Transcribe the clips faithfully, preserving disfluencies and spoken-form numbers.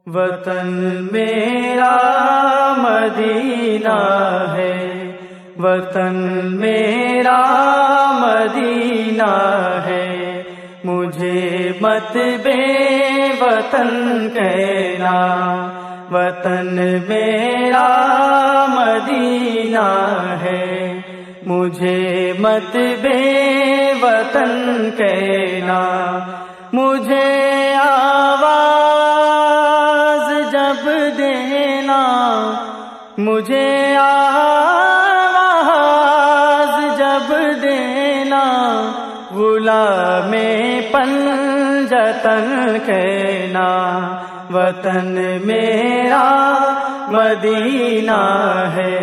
وطن میرا مدینہ ہے، وطن میرا مدینہ ہے، مجھے مت بے وطن کہنا، وطن میرا مدینہ ہے، مجھے مت بے وطن کہنا، مجھے آواز جب دینا، مجھے آواز جب دینا، غلام پنجتن کہنا، وطن میرا مدینہ ہے۔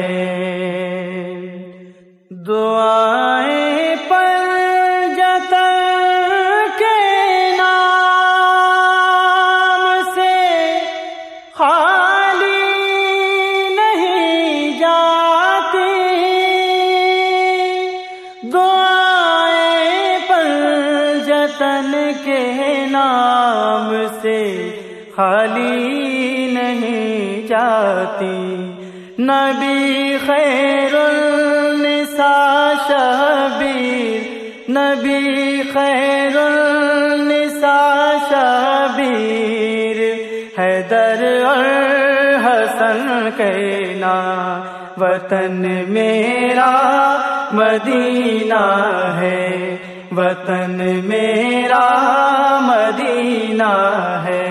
دعائیں پنجتن کے نام سے خالی نہیں جاتی، دعائیں پنجتن کے نام سے خالی نہیں جاتی، نبی خیر النساء شبیر، نبی خیر النساء شبیر، حیدر اور حسن کہنا، وطن میرا مدینہ ہے، وطن میرا مدینہ ہے۔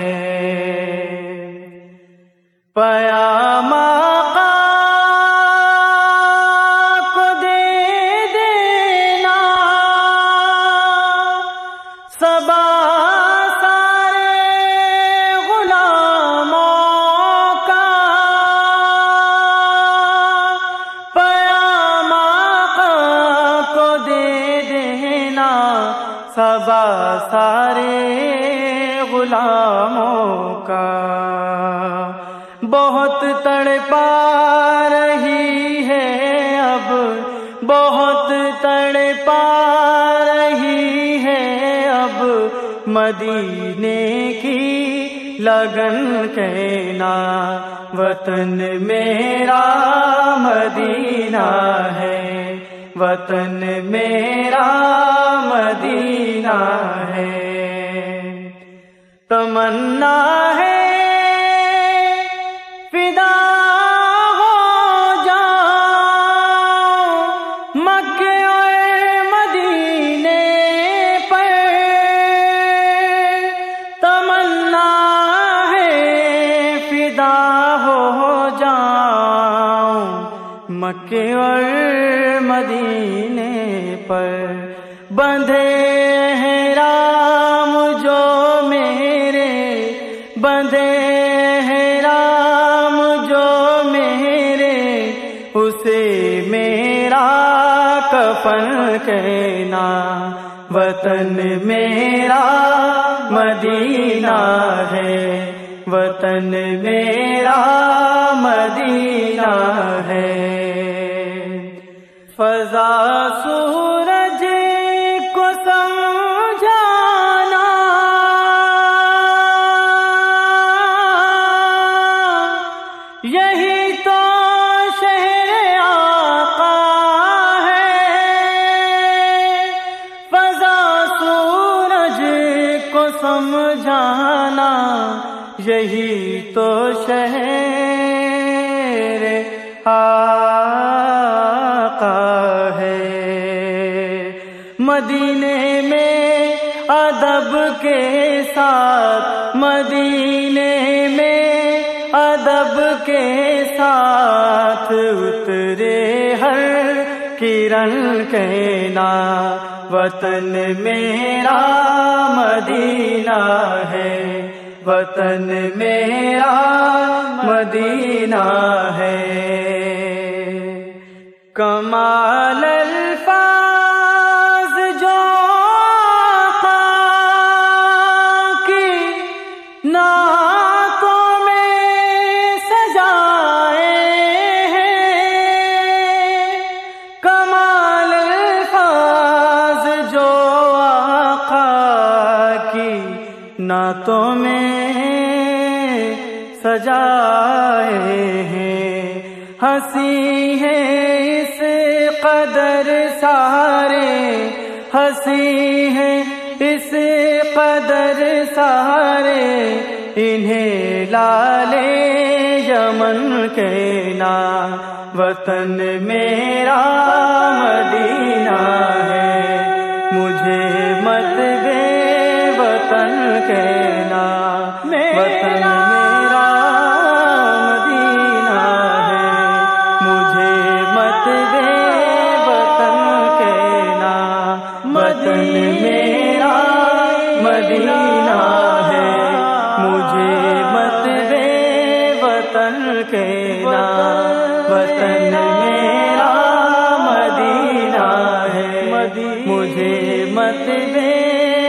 پیام آقا کو دے دینا، صبا سارے غلاموں کا، پیام آقا کو دے دینا، صبا سارے غلاموں کا۔ بہت تڑپا رہی ہے اب، بہت تڑپا رہی ہے اب، مدینے کی لگن کہنا، وطن میرا مدینہ ہے، وطن میرا مدینہ ہے۔ تمنا ہے مکے اور مدینے پر، بندھے احرام جو میرے، بندھے احرام جو میرے، اسے میرا کفن کہنا، وطن میرا مدینہ ہے، وطن میرا مدینہ ہے۔ فضا سورج کو سمجھانا، یہی تو شہر آقا ہے، فضا سورج کو سمجھانا، یہی تو شہر آقا ہے۔ مدینے میں ادب کے ساتھ، مدینے میں ادب کے ساتھ، اترے ہر کرن کہنا، وطن میرا مدینہ ہے، وطن میرا مدینہ ہے۔ کمال الفاظ جو آقا کی نعتوں میں سجائے ہیں، کمال الفاظ جو آقا کی نعتوں میں سجائے ہیں، ہنسی ہے اس قدر سارے، ہنسی ہے اس قدر سارے، انہیں لالے یمن کہنا، وطن میرا مدینہ ہے، مجھے مت بے وطن کہنا، وطن میرا مدینہ ہے، مجھے مت بے وطن کہنا، وطن میرا مدینہ ہے، مجھے مت بے وطن کہنا، وطن میرا مدینہ ہے، مجھے مت بے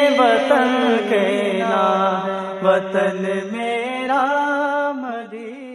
وطن کہنا، وطن میرا مدینہ